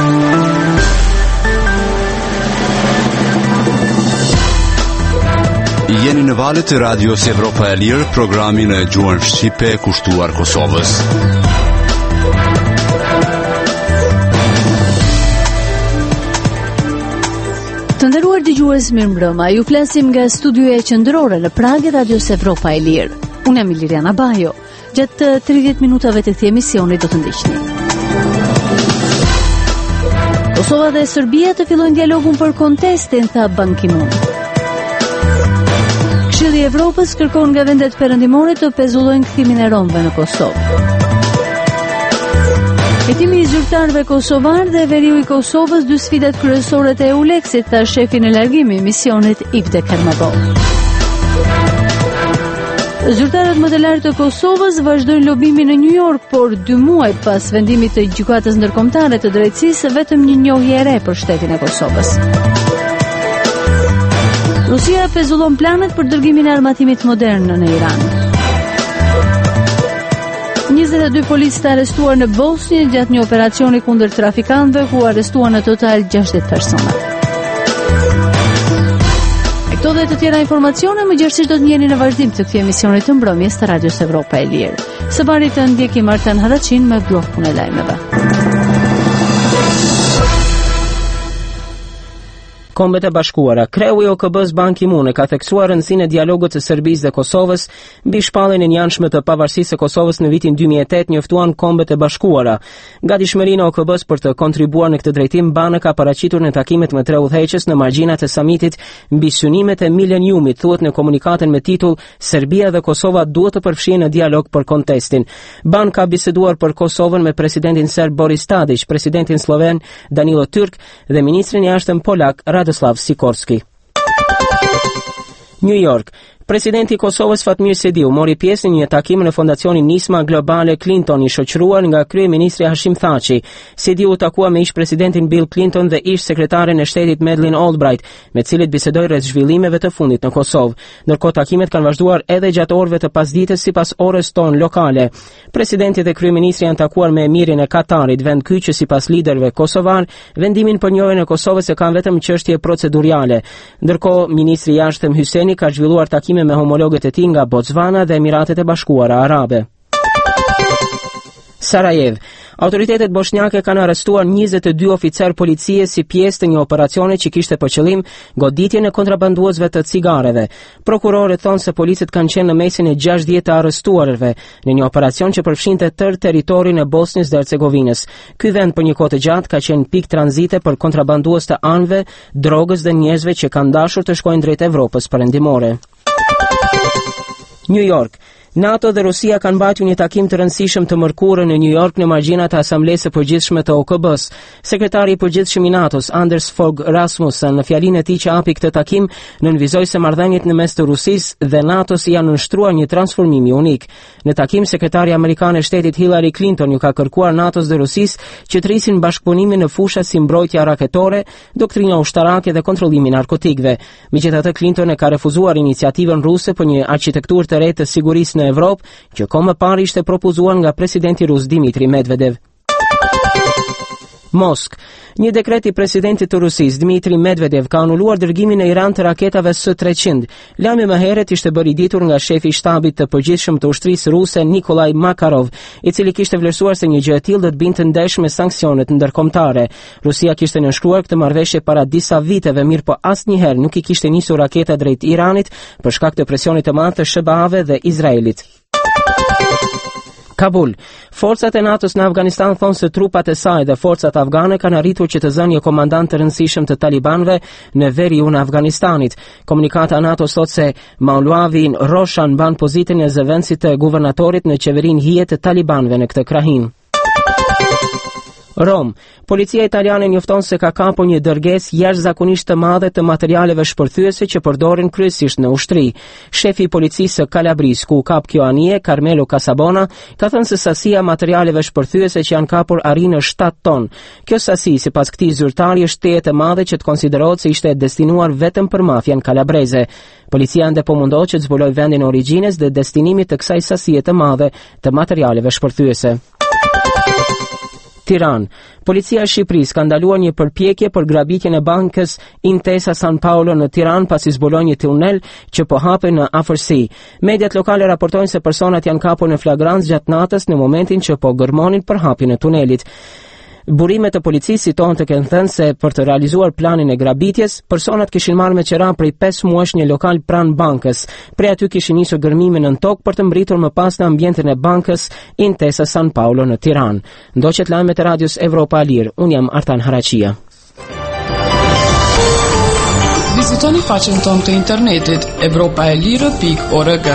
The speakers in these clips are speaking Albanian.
Jeni në valët e Radios Evropa e Lirë, programin e gjuhën shqipe kushtuar Kosovës. Të nderuar dëgjues, mirëmbrëma. Ju flasim nga studioja qendrore në Prag e Radios Evropa e Lirë. Unë jam Liliana Bajo. Gjatë 30 minutave të këtij emisioni do të ndiqni. Kosova dhe Serbia të fillojnë dialogun për kontestin, tha Ban Ki-moon. Këshilli i Evropës kërkon nga vendet perëndimore të pezullojnë kthimin e romëve në Kosovë. Hetimi i zyrtarëve kosovar dhe veriu i Kosovës, dy sfidat kryesore të EULEX-it, tha shefi në largimi i misionit Ivde Kermabov. Zyrtarët më të lartë të Kosovës vazhdojnë lobimin në New York, por 2 muaj pas vendimit të Gjykatës Ndërkombëtare të Drejtësisë, vetëm një njohje e re për shtetin e Kosovës. Rusia pezullon planet për dërgimin e armatimit modern në Iran. 22 policë të arrestuar në Bosnjë gjatë një operacioni kundër trafikantëve, ku arrestuan në total 60 persona. Këto dhe të tjera informacione më gjerësisht do të njeni në vazhdim të këtij emisioni të mbrëmjes të Radios Evropa e Lirë. Së bari të ndjekim Artan Hadacin me blokun e lajmeve. Kombet e Bashkuara. Kreu i OKB-s Ban Ki-moon ka theksuar rëndësinë e dialogut të Serbisë dhe Kosovës mbi shpalljen e njanshme të pavarësisë së Kosovës në vitin 2008, njoftuan Kombet e Bashkuara. Gatishmërinë e OKB-s për të kontribuar në këtë drejtim, Ban ka paraqitur në takimet me 3 udhëheqës në margjinat e samitit mbi synimet e mileniumit, thuhet në komunikatën me titull Serbia dhe Kosova duhet të përfshihen në dialog për kontestin. Ban ka biseduar për Kosovën me presidentin serb Boris Tadić, presidentin sloven Danilo Türk dhe ministrin e jashtëm polak Radoslav Sikorski. New York. Presidenti i Kosovës Fatmir Sediu mori pjesë në një takim në Fondacionin Nisma Globale Clinton, i shoqëruar nga kryeministri Hashim Thaçi. Sediu takua me ish-presidentin Bill Clinton dhe ish-sekretaren e shtetit Madeleine Albright, me të cilët bisedoi rreth zhvillimeve të fundit në Kosovë. Ndërkohë takimet kanë vazhduar edhe gjatë orëve të pasdites sipas orës tonë lokale. Presidenti dhe kryeministri janë takuar me emirin e Katarit, vend ky që sipas liderëve kosovar, vendimin për njërin e Kosovës e kanë vetëm çështje procedurale. Ndërkohë ministri i jashtëm Hyseni ka zhvilluar takim me homologët e tij nga Botswana dhe Emiratet e Bashkuara Arabe. Sarajevo. Autoritetet bosnjake kanë arrestuar 22 oficer policie si pjesë të një operacioni që kishte për qëllim goditjen e kontrabanduesve të cigareve. Prokurorët thonë se policët kanë qenë në mesin e 60 të arrestuarve në një operacion që përfshinte tërë territorin e Bosnjës dhe Hercegovinës. Ky vend për një kohë të gjatë ka qenë pikë tranzite për kontrabandues të anëve, drogës dhe njerëzve që kanë dashur të shkojnë drejt Evropës perëndimore. New York. NATO dhe Rusia kanë mbajtur një takim të rëndësishëm të mërkurën në New York në margjinat e Asamblesë së Përgjithshme të OKB-s. Sekretari i Përgjithshëm i NATO-s Anders Fogh Rasmussen në fjalinë e tij që hapi këtë takim nënvizoi se marrëdhëniet në mes të Rusisë dhe NATO-s janë nënshtruar një transformimi unik. Në takim, sekretari amerikan e shtetit Hillary Clinton ju ka kërkuar NATO-s dhe Rusisë që të rrisin bashkëpunimin në fusha si mbrojtja raketore, doktrina ushtarake dhe kontrollimi i narkotikëve. Megjithatë, Clinton e ka refuzuar iniciativën ruse për një arkitekturë të re të sigurisë në Evropë, që kohë më parë ishte propozuar nga presidenti rus Dmitri Medvedev. Moskë. Një dekret i presidentit të Rusisë, Dmitri Medvedev, ka anuluar dërgimin në Iran të raketave S-300. Lajmi më herët ishte bërë i ditur nga shefi i shtabit të përgjithshëm të ushtrisë ruse Nikolaj Makarov, i cili kishte vlerësuar se një gjë e tillë do të binte ndesh me sanksionet ndërkombëtare. Rusia kishte nënshkruar këtë marrëveshje para disa viteve, mirë po asnjëherë nuk i kishte nisur raketa drejt Iranit për shkak të presionit të madh të SBA-ve dhe Izraelit. Kabul. Forcat e NATO-s në Afganistan thonë se trupat e saj dhe forcat afgane kanë arritur që të zënë një komandant të rëndësishëm të talibanëve në veriun e Afganistanit. Komunikata e NATO-s thotë se Maulawin Roshan mban pozitën e zëvendësit të guvernatorit në qeverinë hije të talibanëve në këtë krahin. Rom. Policia italiane njofton se ka kapur një dërgesë jashtëzakonisht të madhe të materialeve shpërthyese që përdoren kryesisht në ushtri. Shefi i policisë së Kalabris, ku kap kjo anije, Carmelo Casabona, ka thënë se sasia materialeve shpërthyese që janë kapur arrin në 7 ton. Kjo sasi, sipas këtij zyrtari, është tejet e madhe që të konsiderohet se ishte destinuar vetëm për mafian kalabreze. Policia ende po mundohet që të zbulojë vendin e origjinës dhe destinimit të kësaj sasie të madhe të materialeve shpërthyese. Tiranë. Policia e Shqipërisë ka ndaluar një përpjekje për grabitjen e bankës Intesa San Paolo në Tiranë pasi zbulon një tunel që po hapet në afërsi. Mediat lokale raportojnë se personat janë kapur në flagrancë gjatë natës në momentin që po gërmonin për hapjen e tunelit. Burimet e policisë citojnë të kenë thënë se për të realizuar planin e grabitjes, personat kishin marrë me qera prej 5 muajsh një lokal pranë bankës. Prej aty kishin nisur gërmimin në tokë për të mbritur më pas në ambientin e bankës Intesa San Paolo në Tiranë. Ndoqet lajmet e radios Evropa e Lirë. Unë jam Artan Haraqia. Vizitoni faqen tonë të internetit evropaelire.org.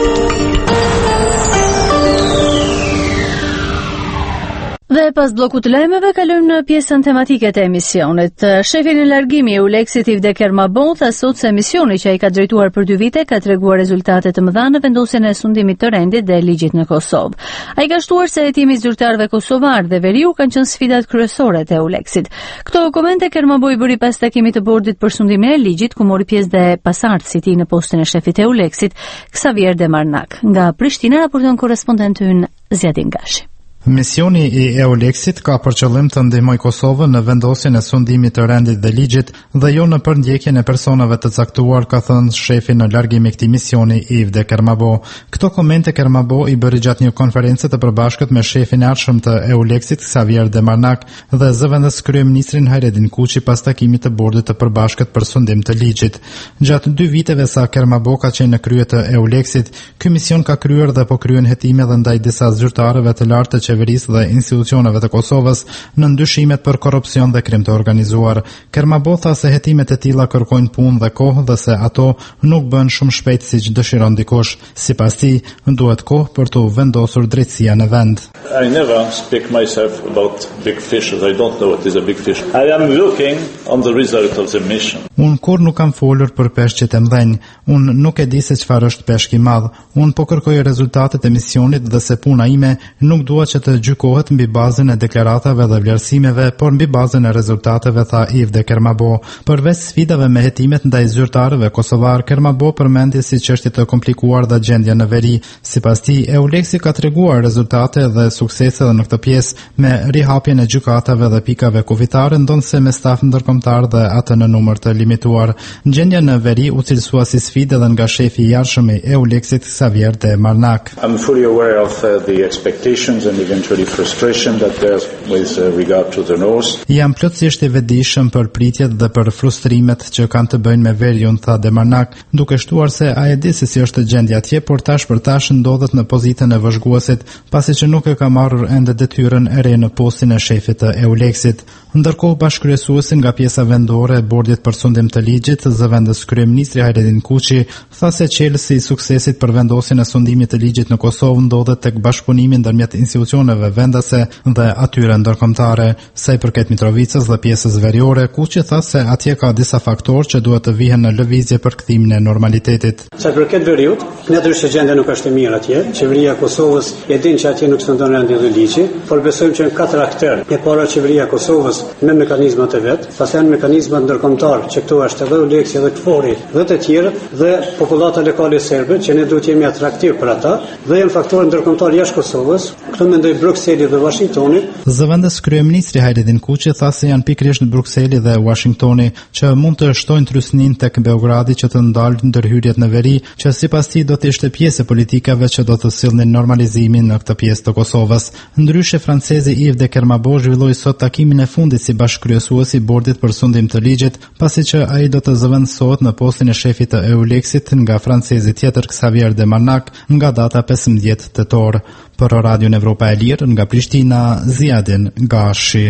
Dhe pas bllokut të lajmeve kalojmë në pjesën tematike të emisionit. Shefi në largimi i Euleksit Ivde Kermabo tha sot se misioni që ai ka drejtuar për 2 vite ka treguar rezultate të mëdha në vendosjen e sundimit të rendit dhe ligjit në Kosovë. Ai ka shtuar se hetimi i zyrtarëve kosovar dhe veriu kanë qenë sfidat kryesore të Euleksit. Këto komente Kermabo i bëri pas takimit të bordit për sundimin e ligjit, ku mori pjesë dhe pasardhësi i tij në postën e shefit të Euleksit, Xavier Demarnak. Nga Prishtina raporton korrespondenti ynë Zjadin Gashi. Misioni i Euleksit ka për qëllim të ndihmojë Kosovën në vendosjen e sundimit të rendit dhe ligjit dhe jo në përndjekjen e personave të caktuar, ka thënë shefi në largim i këtij misioni Ivde Kermabo. Këto komente Kermabo i bëri gjatë një konferencë të përbashkët me shefin e ardhshëm të Euleksit Xavier Demarnak dhe zëvendës kryeministrin Hajredin Kuçi pas takimit të bordit të përbashkët për sundim të ligjit. Gjatë 2 viteve sa Kermabo ka qenë në krye të Euleksit, ky mision ka kryer dhe po kryen hetime dhe ndaj disa zyrtarëve të lartë të qeverisë dhe institucioneve të Kosovës në ndyshimet për korrupsion dhe krim të organizuar. Kermabo tha se hetimet e tilla kërkojnë punë dhe kohë dhe se ato nuk bën shumë shpejt siç dëshiron dikush. Sipas tij, duhet kohë për të vendosur drejtësia në vend. I never speak myself about big fishes. I don't know what is a big fish. I am looking on the result of the mission. Unë kur nuk kam folur për peshqit e mdhenj. Unë nuk e di se çfarë është peshk i madh. Unë po kërkoj rezultatet e misionit dhe se puna ime nuk dua që të gjykohet mbi bazën e deklaratave dhe vlerësimeve, por mbi bazën e rezultateve, tha Ivde Kermabo. Përveç sfidave me hetimet ndaj zyrtarëve kosovar, Kermabo përmendi si çështje të komplikuar dhe gjendja në veri. Sipas tij, Euleksi ka treguar rezultate dhe suksese në këtë pjesë me rihapjen e gjykatave dhe pikave kufitare, ndonse me staf ndërkombëtar dhe atë në numër të limituar. Gjendja në veri u cilësua si sfidë edhe nga shefi i jashtëm i Euleksit Xavier Demarnak. I'm fully aware of the expectations and eventually frustration that there's with regard to the North. Jam plotësisht i vetëdijshëm për pritjet dhe për frustrimet që kanë të bëjnë me veriun, tha Demarnak, duke shtuar se ai e di se si është gjendja atje, por tash për tash ndodhet në pozitën e vëzhguesit, pasi që nuk e ka marrur ende detyrën e re në postin e shefit të Euleksit. Ndërkohë bashkëkryesuesi nga pjesa vendore e bordit për sundim të ligjit, zëvendës kryeministri Hajredin Kuçi, tha se qelësi i suksesit për vendosjen e sundimit të ligjit në Kosovë ndodhet tek bashkëpunimi ndërmjet institucioneve vendase dhe atyre ndërkombëtare. Sa i përket Mitrovicës dhe pjesës veriore, Kuçi tha se atje ka disa faktorë që duhet të vihen në lëvizje për kthimin e normalitetit. Sa i përket veriut, natyrshë gjendja nuk është e mirë atje. Qeveria e Kosovës e din që atje nuk sundon rendi dhe ligji, por besojmë që në 4 aktorë. E para qeveria e Kosovës me mekanizmat e vet, pastaj janë mekanizmat ndërkombëtar, që këtu është edhe Euleksi dhe KFOR-i dhe të tjerët dhe popullata lokale serbe, që ne duhet jemi atraktiv për ata, dhe janë faktorë ndërkombëtar jashtë Kosovës. Këtu mendoj Brukseli dhe Washingtoni. Zëvendës kryeministri Hajredin Kuçi tha se janë pikërisht Brukseli dhe Washingtoni që mund të shtojnë trysnin tek Beogradi që të ndalë ndërhyrjet në veri, që sipas tij do të ishte pjesë e politikave që do të sillnin normalizimin në këtë pjesë të Kosovës. Ndryshe francezi Ivde Kermabo zhvilloi sot takimin e fundit si bashkëkryesues i bordit për sundim të ligjit, pasi që ai do të zëvendësohet në postin e shefit të Euleksit nga francezi tjetër Xavier Demarnak nga data 15 tetor. Për Radion Evropa e Lirë nga Prishtina, Zjadin Gashi.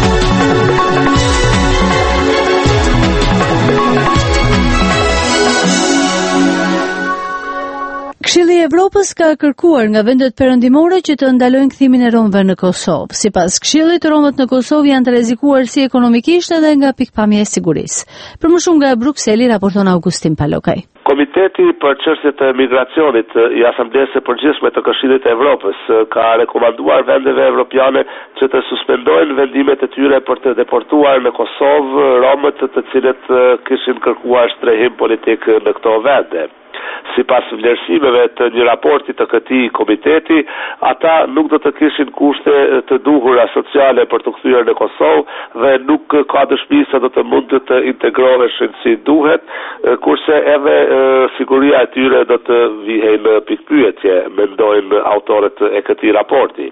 Këshilli i Evropës ka kërkuar nga vendet perëndimore që të ndalojnë kthimin e romëve në Kosovë. Sipas Këshillit, romët në Kosovë janë të rrezikuar si ekonomikisht edhe nga pikpamja e sigurisë. Për më shumë nga Brukseli raporton Augustin Palokaj. Komiteti për çështjet e migracionit i Asamblesë së Përgjithshme të Këshillit të Evropës ka rekomanduar vendeve evropiane që të suspendojnë vendimet e tyre për të deportuar në Kosovë romët të cilët kishin kërkuar shtrehim politik në këto vende. sipas vlerësimeve të një raporti të këtij komiteti, ata nuk do të kishin kushte të duhura sociale për të kthyer në Kosovë dhe nuk ka dëshmi se do të mund të integroheshin si duhet, kurse edhe siguria e tyre do të vihej në pikpyetje, mendojnë autorët e këtij raporti.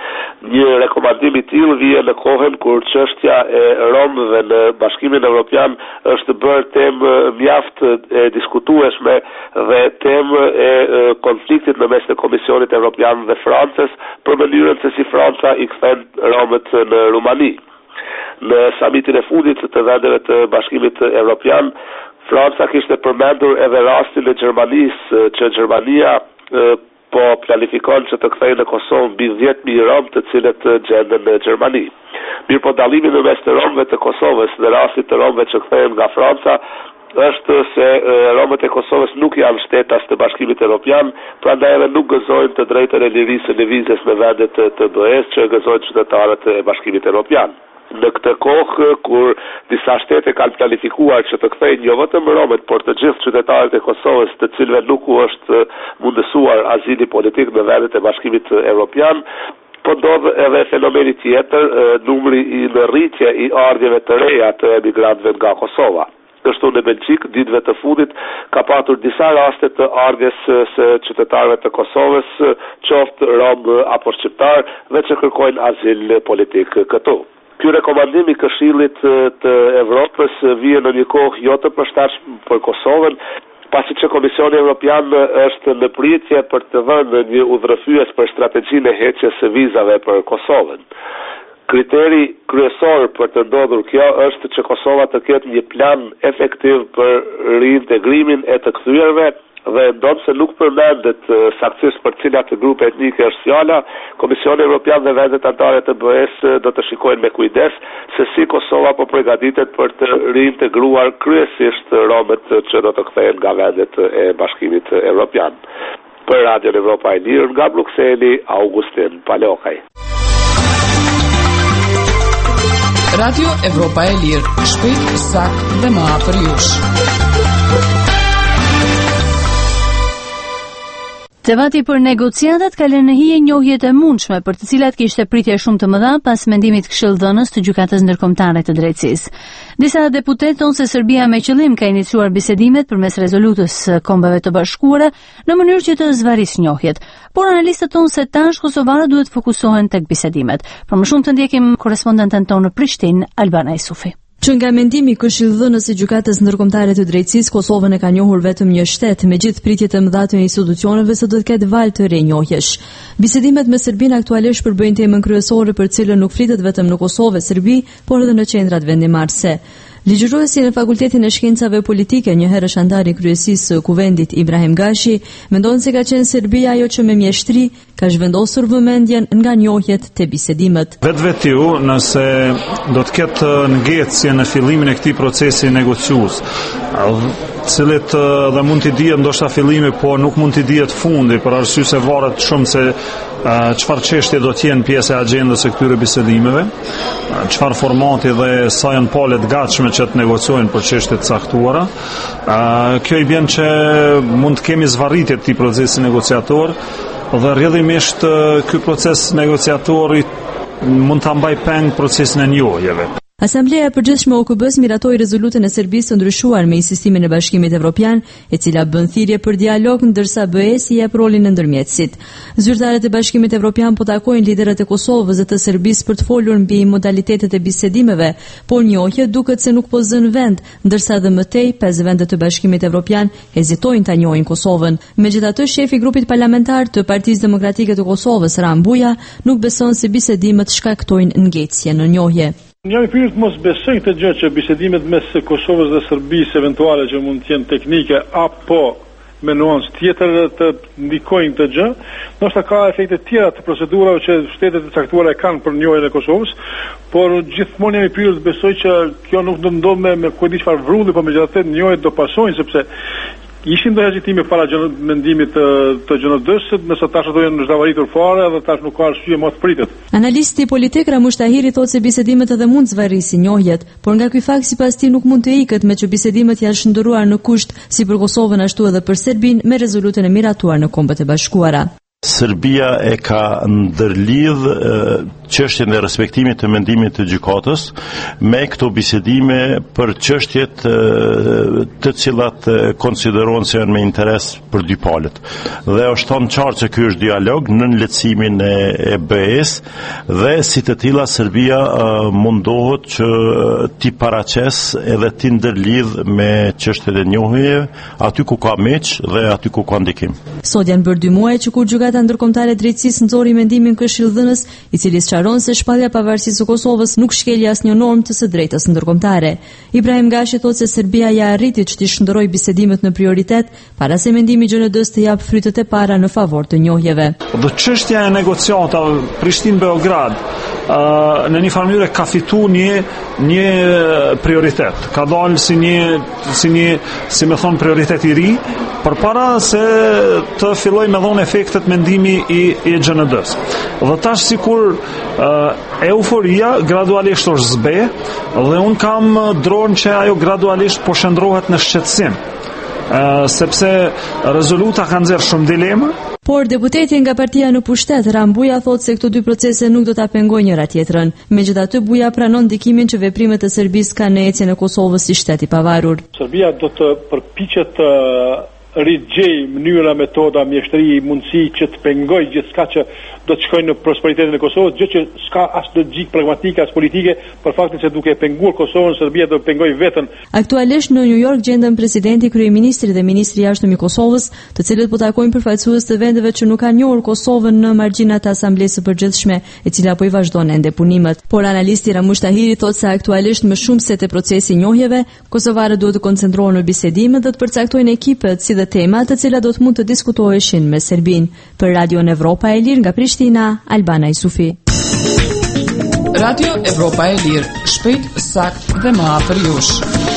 Një rekomandim i tillë vjen në kohën kur çështja e romëve në Bashkimin Evropian është bërë temë mjaft e diskutueshme dhe temë e konfliktit në mes të Komisionit Evropian dhe Francës për mënyrën se si Franca i kthen romët në Rumani. Në samitin e fundit të vendeve të Bashkimit Evropian, Franca kishte përmendur edhe rastin e Gjermanisë, që Gjermania po planifikon që të kthejë në Kosovë mbi 10.000 rom të cilët gjenden në Gjermani. Mirë po dallimi në mes të romëve të Kosovës dhe rastit të romëve që kthehen nga Franca është se romët e Kosovës nuk janë shtetas të Bashkimit Evropian, prandaj edhe nuk gëzojnë të drejtën e lirisë së lëvizjes në vendet të BE-s që gëzojnë qytetarët e Bashkimit Evropian. Në këtë kohë, kur disa shtete kanë planifikuar që të kthejnë jo vetëm romët, por të gjithë qytetarët e Kosovës, të cilëve nuk u është mundësuar azili politik në vendet e Bashkimit Evropian, po ndodh edhe fenomeni tjetër, numri i në rritje i ardhjeve të reja të emigrantëve nga Kosova. Kështu në Belgjik, ditëve të fundit, ka patur disa raste të ardhjes së qytetarëve të Kosovës, qoftë rom apo shqiptar, dhe që kërkojnë azil politik këtu. Ky rekomandim i Këshillit të Evropës vjen në një kohë jo të përshtatshme për Kosovën, pasi që Komisioni Evropian është në pritje për të vënë një udhërrëfyes për strategjinë e heqjes së vizave për Kosovën. Kriteri kryesor për të ndodhur kjo është që Kosova të ketë një plan efektiv për riintegrimin e të kthyer-ve dhe ndonë se nuk përmendet saktësisht për cilat grupe etnike është fjala, Komisioni Evropian dhe vendet anëtare të BE-s do të shikojnë me kujdes se si Kosova po përgatitet për të riintegruar kryesisht romët që do të kthehen nga vendet e Bashkimit Evropian. Për Radio Evropa e Lirë, nga Brukseli, Augustin Palokaj. Radio Evropa e Lirë, shpejt, sakt dhe më afër jush. Debati për negociatat ka lënë në hije njohjet e mundshme për të cilat kishte pritje shumë të mëdha pas mendimit këshilldhënës të Gjykatës Ndërkombëtare të Drejtësisë. Disa deputet thonë se Serbia me qëllim ka iniciuar bisedimet përmes rezolutës së Kombeve të Bashkuara në mënyrë që të zvarisë njohjet, por analistët thonë se tash kosovarët duhet fokusohen tek bisedimet. Për më shumë të ndjekim korrespondenten tonë në Prishtinë, Albana Isufi. Që nga mendimi i Këshillëdhënës së Gjykatës Ndërkombëtare të Drejtësisë, Kosovën e ka njohur vetëm një shtet, megjithë pritjet e mëdha të institucioneve se do të ketë valë të rinjohjesh. Bisedimet me Serbinë aktualisht përbëjnë temën kryesore për cilën nuk flitet vetëm në Kosovë, Serbi, por edhe në qendrat vendimarrëse. Ligjëruesi në Fakultetin e Shkencave Politike, një herë antar i kryesisë së Kuvendit Ibrahim Gashi, mendon se ka qenë Serbia ajo që me mjeshtri ka zhvendosur vëmendjen nga njohjet te bisedimet. Vetvetiu, nëse do të ketë ngecje në fillimin e këtij procesi negociues, cilët dhe mund t'i dihet ndoshta fillimi, po nuk mund t'i dihet fundi, për arsye se varet shumë se çfarë çështje do të jenë pjesë e agjendës së këtyre bisedimeve, çfarë formati dhe sa janë palët gatshme që të negociojnë për çështje të caktuara. Kjo i bën që mund të kemi zvarritje të këtij procesi negociator dhe rrjedhimisht ky proces negociator mund ta mbaj peng procesin e njohjeve. Asambleja e Përgjithshme e OKB-s miratoi rezolutën e Serbisë të ndryshuar me insistimin e Bashkimit Evropian, e cila bën thirrje për dialog ndërsa BE-si jep rolin e ndërmjetësit. Zyrtarët e Bashkimit Evropian po takojnë liderët e Kosovës dhe të Serbisë për të folur mbi modalitetet e bisedimeve, por njohja duket se nuk po zën vend, ndërsa edhe më tej 5 vendet të Bashkimit Evropian hezitojnë ta njohin Kosovën. Megjithatë, shefi i grupit parlamentar të Partisë Demokratike të Kosovës, Rambuja, nuk beson se bisedimet shkaktojnë ngecje në njohje. Jam i pyetur mos besoj këtë gjë që bisedimet mes Kosovës dhe Serbisë eventuale që mund të jenë teknike apo me nuancë tjetër të ndikojnë këtë gjë, ndoshta ka efekte tjera të procedurave që shtetet e caktuara kanë për njohjen e Kosovës, por gjithmonë jam i pyetur të besoj që kjo nuk do ndodh me kujt di çfarë vrulli, por megjithatë njohjet do pasojnë sepse Ishin do hezitime para mendimit të GND-s, nëse tash ato janë zhavaritur fare dhe tash nuk ka arsye më të pritet. Analisti politik Ramush Tahiri thotë se bisedimet edhe mund zvarrisin njohjet, por nga ky fakt sipas tij nuk mund të ikët me që bisedimet janë shndërruar në kusht si për Kosovën ashtu edhe për Serbinë me rezolutën e miratuar në Kombët e Bashkuara. Serbia e ka ndërlidh çështjen e respektimit të mendimit të gjykatës me këto bisedime për çështjet të cilat konsiderohen se janë me interes për dy palët. Dhe është thënë qartë se ky është dialog në lehtësimin e BE-s dhe si të tilla Serbia mundohet që t'i paraqes edhe t'i ndërlidh me çështjet e njohjeve aty ku ka meç dhe aty ku ka ndikim. Sot janë bërë 2 muaj që kur Gjykata Ndërkombëtare e Drejtësisë nxori mendimin këshilldhënës, i cili sqaron se shpallja pavarësisë së Kosovës nuk shkel asnjë normë të së drejtës ndërkombëtare. Ibrahim Gashi thotë se Serbia ja arriti që të shndërrojë bisedimet në prioritet para se mendimi i GND-s të jap frytet e para në favor të njohjeve. Dhe çështja e negociatave Prishtinë-Beograd në një farë mënyrë ka fituar një prioritet. Ka dalë si më thon prioritet i ri përpara se të fillojë me dhënë efektet mendimi i GND-s. Dhe tash sikur euforia gradualisht është zbe dhe un kam dronë që ajo gradualisht po shndrohet në shqetësim. Sepse rezoluta ka nxjerrë shumë dilema. Por deputeti nga partia në pushtet, Rambuja, thotë se këto 2 procese nuk do ta pengojnë njëra tjetrën. Megjithatë, Buja pranon ndikimin që veprimet e Serbisë kanë në ecjen e Kosovës si shtet i pavarur. Serbia do të përpiqet të rigjej mënyra, metoda, mjeshtri, mundësi që të pengojë gjithçka që do të shkojnë në prosperitetin e Kosovës, gjë që s'ka as logjik pragmatike as politike, për faktin se duke penguar Kosovën, Serbia do të pengojë veten. Aktualisht në New York gjenden presidenti, kryeministri dhe ministri i jashtëm i Kosovës, të cilët po takojnë përfaqësues të vendeve që nuk kanë njohur Kosovën në margjinat e Asamblesë së Përgjithshme, e cila po i vazhdon ende punimet. Por analisti Ramush Tahiri thotë se aktualisht më shumë se te procesi i njohjeve, kosovarët duhet të koncentrohen në bisedime dhe të përcaktojnë ekipet si dhe temat të cilat do të mund të diskutoheshin me Serbinë. Për Radio Evropa e Lirë nga Prishtina, Albana Isufi. Radio Evropa e Lirë, shpejt, sakt dhe më afër jush.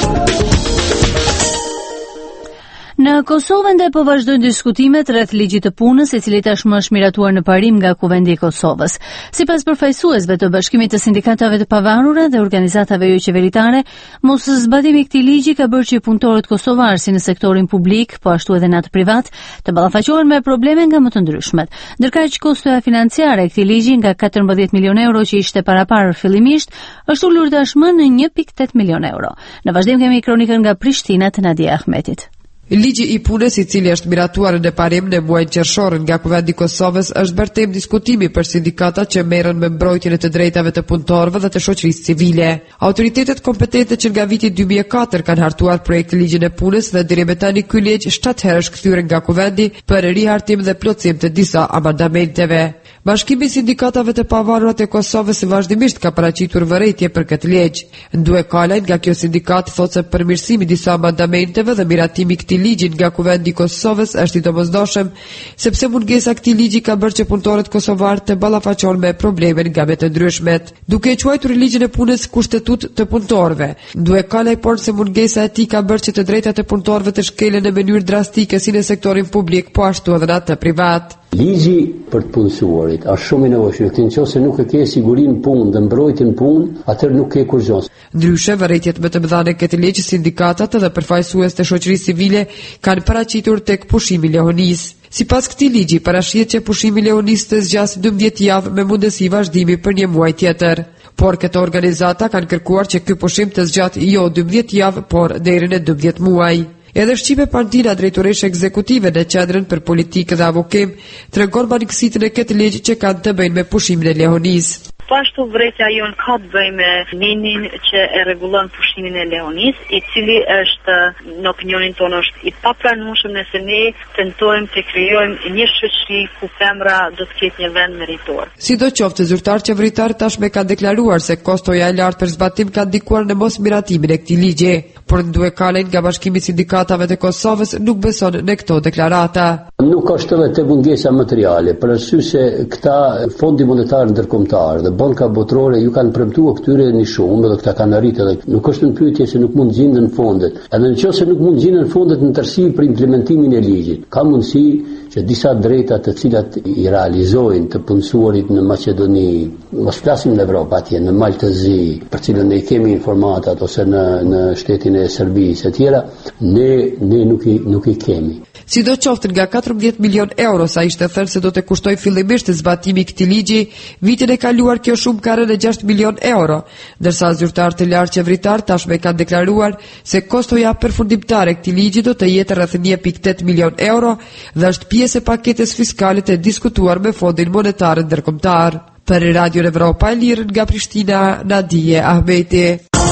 Në Kosovë ende po vazhdojnë diskutimet rreth ligjit të punës, i cili tashmë është miratuar në parim nga Kuvendi i Kosovës. Sipas përfaqësuesve të Bashkimit të Sindikatave të Pavarura dhe organizatave jo qeveritare, mos zbatimi i këtij ligji ka bërë që punëtorët kosovar si në sektorin publik, po ashtu edhe në atë privat, të ballafaqohen me probleme nga më të ndryshmet. Ndërkaq kostoja financiare e këtij ligji nga 14 milion euro që ishte paraparë fillimisht, është ulur tashmë në 1.8 milion euro. Në vazhdim kemi kronikën nga Prishtina të Nadia Ahmetit. Ligji i punës, i cili është miratuar në parim në muajin qershor nga Kuvendi i Kosovës, është bërë temë diskutimi për sindikatat që merren me mbrojtjen e të drejtave të punëtorëve dhe të shoqërisë civile. Autoritetet kompetente që nga viti 2004 kanë hartuar projektin ligjin e punës dhe deri më tani ky ligj 7 herë është kthyer nga Kuvendi për rihartim dhe plotësim të disa amendamenteve. Bashkimi i Sindikatave të Pavarura të Kosovës vazhdimisht ka paraqitur vërejtje për këtë ligj. Ndue Kalaj nga kjo sindikat thotë se përmirësimi i disa amendamenteve dhe miratimi i këtij ligji nga Kuvendi i Kosovës është i domosdoshëm, sepse mungesa e këtij ligji ka bërë që punëtorët kosovar të ballafaqohen me probleme nga më të ndryshmet. Duke quajtur ligjin e punës kushtetut të punëtorëve, Ndue Kalaj por se mungesa e tij ka bërë që të drejtat e punëtorëve të shkelen në mënyrë drastike si në sektorin publik, po ashtu edhe në atë privat. Ligji për të punësuarit është shumë i nevojshëm, nëse nuk e ke sigurinë punë dhe mbrojtjen punë, atëherë nuk ke kurrë. Ndryshe, vërejtjet më të mëdha në këtë ligj, sindikatat dhe përfaqësues të shoqërisë civile kanë paraqitur tek pushimi lehonis. Sipas këtij ligji, parashihet që pushimi lehonis të zgjasë 12 javë me mundësi vazhdimi për 1 muaj tjetër. Por këto organizata kanë kërkuar që ky pushim të zgjatë jo 12 javë, por deri në 12 muaj. Edhe Shqipe Pandina, drejtoreshe ekzekutive në Qendrën për Politikë dhe Avokim, tregon banikësitë në këtë ligj që kanë të bëjnë me pushimin e lehonisë. Po ashtu vërejtja jon ka të bëjë me nenin që e rregullon pushimin e lehonis, i cili është në opinionin tonë është i papranueshëm nëse ne tentojmë të krijojmë një shoqëri ku femra do të ketë një vend meritor. Sidoqoftë, zyrtar qeveritar tashmë ka deklaruar se kostoja e lartë për zbatim ka ndikuar në mosmiratimin e këtij ligji, por Nduekalen nga Bashkimi i Sindikatave të Kosovës nuk beson në këto deklarata. Nuk është edhe të mungesa materiale, për arsye se këta fondi monetar ndërkombëtar dhe banka botërore ju kanë premtuar këtyre një shumë dhe këta kanë arritur edhe nuk është në pyetje se nuk mund gjenden fondet. Edhe nëse nuk mund gjenden fondet në tërësi për implementimin e ligjit, ka mundësi që disa drejta të cilat i realizojnë të punësuarit në Maqedoni, mos flasim në Evropë atje, në Maltëzi, për cilën ne kemi informatat ose në shtetin e Serbisë e tjera, ne nuk i kemi. Sidoqoftë nga 14 milion euro sa ishte thënë se do të kushtoj fillimisht zbatimi i këtij ligji, vitin e kaluar kjo shumë ka rënë 6 milion euro, ndërsa zyrtarë të lartë qeveritar tashmë kanë deklaruar se kostoja përfundimtare e këtij ligji do të jetë rreth 1.8 milion euro dhe është pjesë e paketës fiskale të diskutuar me Fondin Monetar Ndërkombëtar. Për Radio Evropa e Lirë nga Prishtina, Nadije Ahmeti.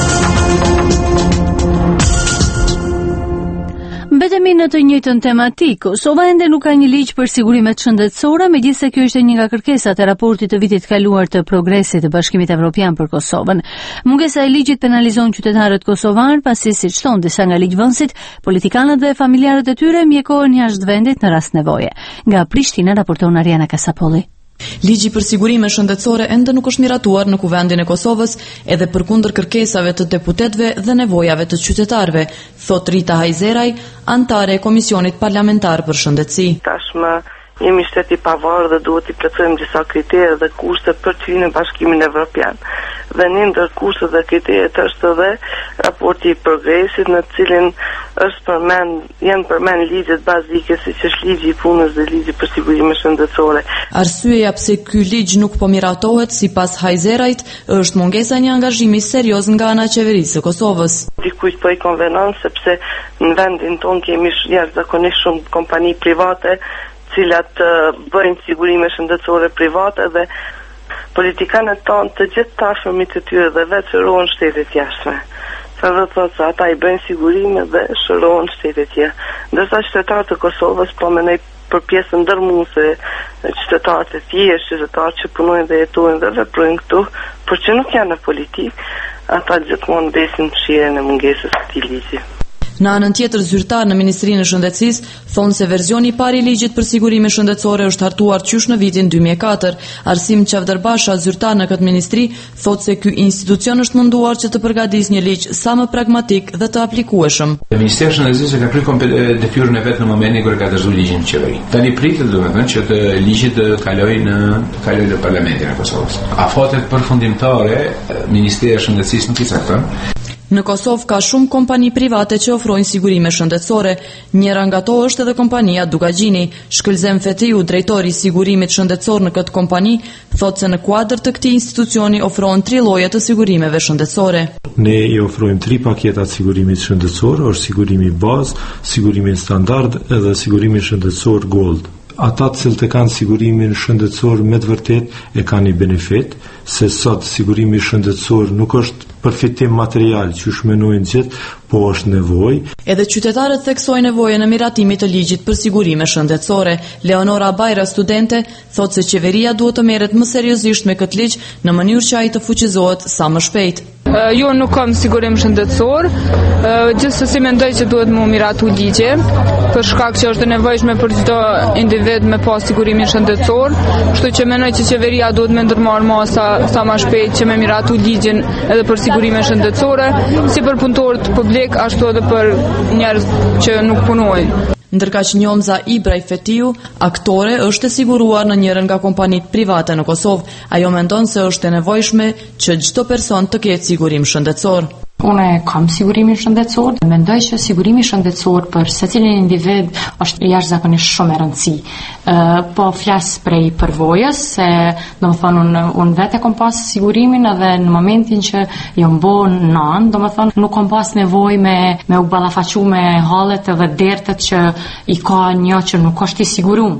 Mbetemi në të njëjtën tematik. Kosova ende nuk ka një ligj për sigurimet shëndetësore, megjithëse kjo ishte një nga kërkesat e raportit të vitit kaluar të progresit të Bashkimit Evropian për Kosovën. Mungesa e ligjit penalizon qytetarët kosovar, pasi siç thon disa nga ligjvënësit, politikanët dhe familjarët e tyre mjekohen jashtë vendit në rast nevoje. Nga Prishtina raporton Ariana Kasapolli. Ligji për sigurime shëndetësore ende nuk është miratuar në Kuvendin e Kosovës, edhe përkundër kërkesave të deputetëve dhe nevojave të qytetarëve, thot Rita Hajzeraj, anëtare e Komisionit Parlamentar për Shëndetësi. Tashmë jemi shtet i pavarur dhe duhet i plotësojmë disa kritere dhe kushte për të hyrë në Bashkimin Evropian. Dhe një ndër kushtet dhe kriteret është edhe raporti i progresit, në cilin janë përmend ligjet bazike siç është ligji i punës dhe ligji për sigurime shëndetësore. Arsyeja pse ky ligj nuk po miratohet sipas Hajzerajt është mungesa e një angazhimi serioz nga ana e qeverisë së Kosovës. Dikujt po i konvenon sepse në vendin tonë kemi jashtëzakonisht shumë kompani private, cilat bëjnë sigurime shëndetësore private dhe politikanët tonë të gjithë tashmëmit të tyre dhe vetë shërohen shtetet jashtme. Sa do të thotë se ata i bëjnë sigurime dhe shërohen shtetet tjera. Ndërsa qytetarët e Kosovës po mendoj për pjesën ndërmuese, qytetarët e thjeshtë, qytetarët që punojnë dhe jetojnë dhe veprojnë këtu, por që nuk janë në politikë, ata gjithmonë besin mëshirën e mungesës së këtij ligji. Në anën tjetër, zyrtar në Ministrinë e Shëndetësisë thonë se versioni i parë i ligjit për sigurime shëndetësore është hartuar qysh në vitin 2004. Arsim Qavdarbasha, zyrtar në këtë ministri, thotë se ky institucion është munduar që të përgatisë një ligj sa më pragmatik dhe të aplikueshëm. Ministri i Shëndetësisë ka kryer detyrën e vet në momentin kur ka dërzuar ligjin në qeveri. Tani pritet domethënë që të ligji të kalojë në Parlamentin e Kosovës. Afatet përfundimtare Ministria e Shëndetësisë nuk i cakton. Në Kosovë ka shumë kompani private që ofrojnë sigurime shëndetësore. Njëra nga to është edhe kompania Dugagjini. Shkëlzem Fetiu, drejtori i sigurimit shëndetësor në këtë kompani, thotë se në kuadër të këtij institucioni ofrohen 3 lloje të sigurimeve shëndetësore. Ne i ofrojmë 3 paketa të sigurimit shëndetësor, është sigurimi bazë, sigurimi standard edhe sigurimi shëndetësor gold. Ata të cilët e kanë sigurimin shëndetësor me të vërtet e kanë një benefit, se sot sigurimi shëndetësor nuk është përfitim material që shmenojnë gjithë, po është nevojë. Edhe qytetarët theksojnë nevojën e miratimit të ligjit për sigurime shëndetësore. Leonora Bajra, studente, thotë se qeveria duhet të merret më seriozisht me këtë ligj në mënyrë që ai të fuqizohet sa më shpejt. Jo nuk kam sigurim shëndetësor, gjithsesi mendoj që duhet më miratu ligje, për shkak që është e nevojshme për çdo individ me pas sigurimin shëndetësor, kështu që mendoj që qeveria duhet më ndërmarrë masa sa më shpejt që me miratu ligjin edhe për sigurimin shëndetësore, si për punëtorët publik ashtu edhe për njerëz që nuk punojnë. Ndërka që Njomza Ibraj Fetiu, aktore, është e siguruar në njërën nga kompanitë private në Kosovë. Ajo mendon se është e nevojshme që çdo person të ketë sigurim shëndetësor. Unë kam sigurimin shëndetësor, mendoj që sigurimi shëndetësor për secilin individ është jashtëzakonisht shumë e rëndësishme. Po flas prej përvojës, se domethënë unë vetë kam pas sigurimin edhe në momentin që jam bën nan, domethënë nuk kam pas nevojë me u ballafaqu me hallet edhe dertet që i ka një që nuk është i siguruar.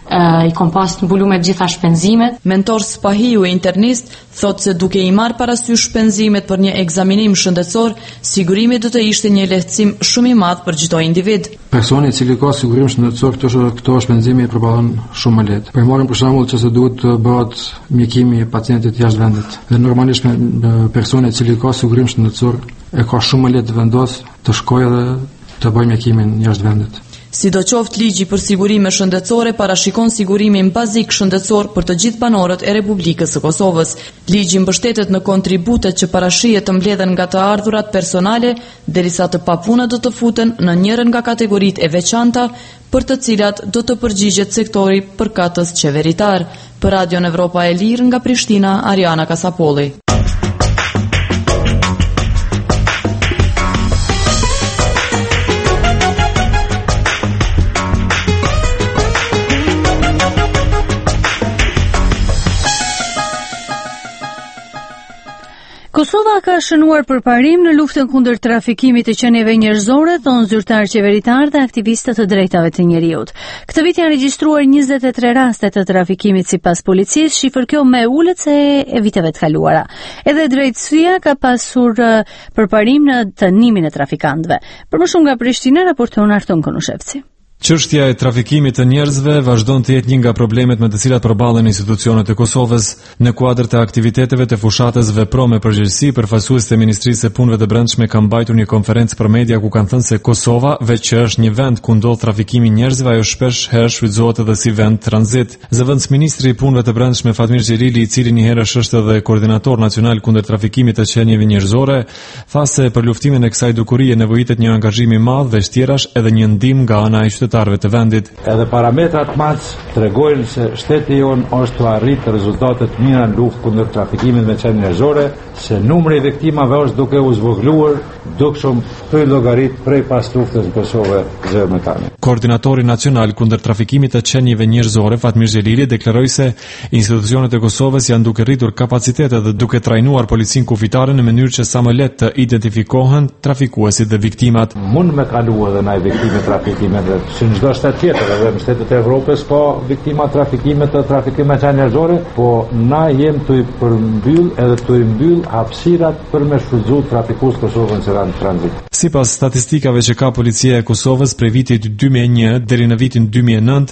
I kom pas mbuluar të gjitha shpenzimet. Mentor Spahiu, internist, thot se duke i marrë parasysh shpenzimet për një ekzaminim shëndetësor, sigurimi do të ishte një lehtësim shumë i madh për çdo individ. Personi i cili ka sigurim shëndetësor këto shpenzime i përballon shumë më lehtë. Po marrim për shembull që se duhet të bëhet mjekimi i pacientit jashtë vendit. Dhe normalisht personi i cili ka sigurim shëndetësor e ka shumë më lehtë të vendos të shkojë dhe të bëjë mjekimin jashtë vendit. Sidoqoftë, ligji për sigurime shëndetësore parashikon sigurimin bazik shëndetësor për të gjithë banorët e Republikës së Kosovës. Ligji mbështetet në kontributet që parashihet të mbledhen nga të ardhurat personale, derisa të papunët do të futen në njërin nga kategoritë e veçanta për të cilat do të përgjigjet sektori përkatës qeveritar. Për Radion Evropa e Lirë nga Prishtina, Ariana Kasapolli. Kosova ka shënuar përparim në luftën kundër trafikimit të qenieve njerëzore, thonë zyrtar qeveritar dhe aktivistët të drejtave të njeriut. Këtë vit janë regjistruar 23 raste të trafikimit sipas policisë, shifër kjo më ulët se e viteve të kaluara. Edhe drejtësia ka pasur përparim në tënimin e trafikantëve. Për më shumë nga Prishtina, raporton Arton Konushevci. Çështja e trafikimit të njerëzve vazhdon të jetë një nga problemet me të cilat përballen institucionet e Kosovës. Në kuadër të aktiviteteve të fushatës Vepro me përgjegjësi, përfaqësuesit e Ministrisë së Punëve të Brendshme kanë mbajtur një konferencë për media ku kanë thënë se Kosova, veç që është një vend ku ndodh trafikimi i njerëzve, ajo shpesh herë shfrytëzohet edhe si vend tranzit. Zëvendësministri i Punëve të Brendshme Fatmir Xhelili, i cili një herë është edhe koordinator nacional kundër trafikimit të qenieve njerëzore, tha se për luftimin e kësaj dukurie nevojitet një angazhim i madh dhe shtjerash edhe një ndihmë nga ana e qytetarëve të vendit. Edhe parametrat macë tregojnë se shteti jon është të arritë rezultate të mira në luftë kundër trafikimit me qenë njerëzore, se numri i viktimave është duke u zvogëluar, dukshëm për llogarit prej pas luftës në Kosovë zero me tani. Koordinatori nacional kundër trafikimit të qenieve njerëzore Fatmir Xhelili deklaroi se institucionet e Kosovës janë duke rritur kapacitetet dhe duke trajnuar policinë kufitare në mënyrë që sa më lehtë të identifikohen trafikuesit dhe viktimat. Mund me kalu edhe ndaj viktimeve të trafikimit, si në çdo shtet tjetër, edhe në shtetet e Evropës ka viktima trafikimit të trafikimit njerëzore, po na jem të i përmbyll edhe të i mbyll hapësirat për me shfrytëzu trafikues Kosovën që kanë tranzit. Sipas statistikave që ka policia e Kosovës prej vitit 2001 deri në vitin 2009,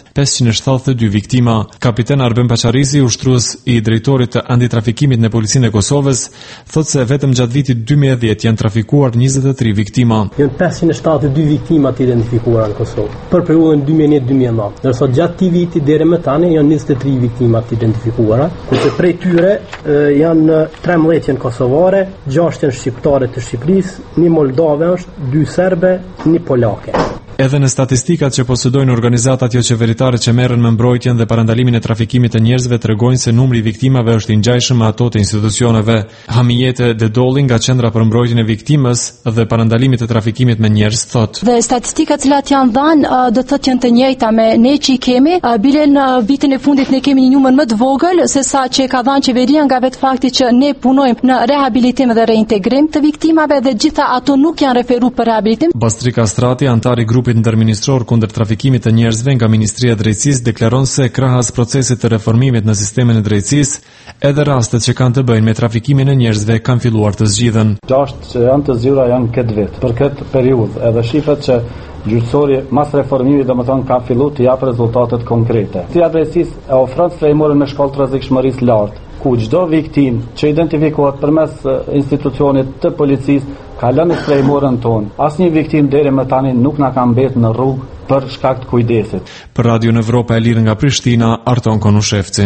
572 viktima. Kapiten Arben Paçarisi, ushtrues i drejtorit të antitrafikimit në policinë e Kosovës, thotë se vetëm gjatë vitit 2010 janë trafikuar 23 viktima. Janë 572 viktima të identifikuara në Kosovë për periudhën 2001-2009. Ndërsa gjatë këtij viti deri më tani janë 23 viktima të identifikuara, kurse prej tyre janë 13 janë kosovare, 6 janë shqiptare të Shqipërisë, 1 moldave është, 2 serbe, 1 polake. Edhe në statistikat që posedojnë organizatat jo qeveritare që merren me mbrojtjen dhe parandalimin e trafikimit të njerëzve tregojnë se numri i viktimave është i ngjajshëm me ato të institucioneve. Hamijete Dedolli nga Qendra për mbrojtjen e viktimës dhe parandalimit të trafikimit me njerëz thotë. Dhe statistikat që janë dhënë do të thotë janë të njëjta me ne që i kemi, bile në vitin e fundit ne kemi një numër më të vogël se sa që ka dhënë qeveria nga vetë fakti që ne punojmë në rehabilitim dhe reintegrim të viktimave dhe gjitha ato nuk janë referuar për rehabilitim. Bastrika Strati, antari grupit ndërministror kundër trafikimit të njerëzve nga Ministria e Drejtësisë, deklaron se krahas procesit të reformimit në sistemin e drejtësisë, edhe rastet që kanë të bëjnë me trafikimin e njerëzve kanë filluar të zgjidhen. 6 që janë të zgjidhura janë këtë vit, për këtë periudhë, edhe shifrat që gjyqësori mas reformimit domethënë ka filluar të jap rezultatet konkrete. Ministria e Drejtësisë e ofron frymëre në shkallë të rrezikshmërisë lartë, ku çdo viktim që identifikohet përmes institucionit të policisë ka lënë frymërën tonë. Asnjë viktim deri më tani nuk na ka mbetur në rrugë për shkak të kujdesit. Për Radion Evropa e Lirë nga Prishtina, Arton Konushevci.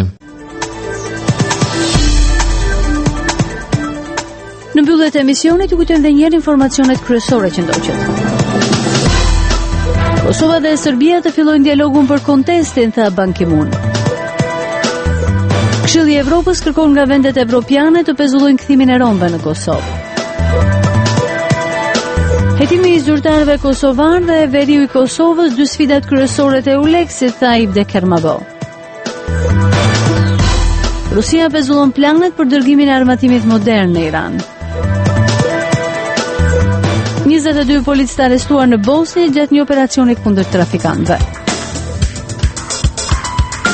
Në mbyllje të emisionit ju kujtojmë edhe një herë informacionet kryesore që ndoqën. Kosova dhe Serbia të fillojnë dialogun për kontestin, tha Ban Ki-moon. Këshilli i Evropës kërkon nga vendet evropiane të pezullojnë kthimin e romëve në Kosovë. Hetimi i zyrtarëve kosovar dhe veriu i Kosovës, 2 sfidat kryesore të EULEX-it, tha Ibde Kermabo. Rusia pezullon planet për dërgimin e armatimit modern në Iran. 22 policë të arrestuar në Bosnjë gjatë një operacioni kundër trafikantëve.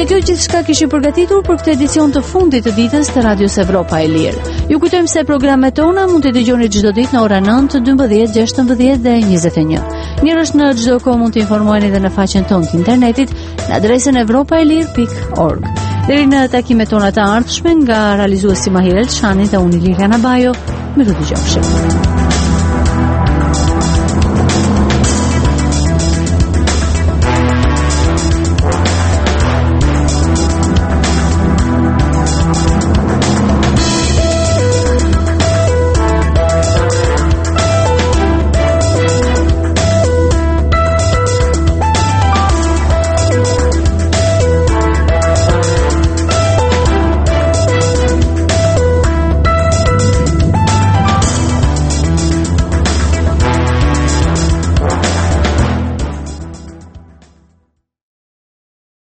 kjo gjithçka kishim përgatitur për këtë edicion të fundit të ditës të Radios Evropa e Lirë. Ju kujtojmë se programet tona mund të dëgjoni çdo ditë në orën 9, 12, 16 dhe 21. Mirësh në çdo kohë mund të informoheni edhe në faqen tonë të internetit në adresën evropaelir.org. Deri në takimet tona të ardhshme nga realizuesi Mahir Elçani dhe unë Liliana Bajo, miru dëgjofshim.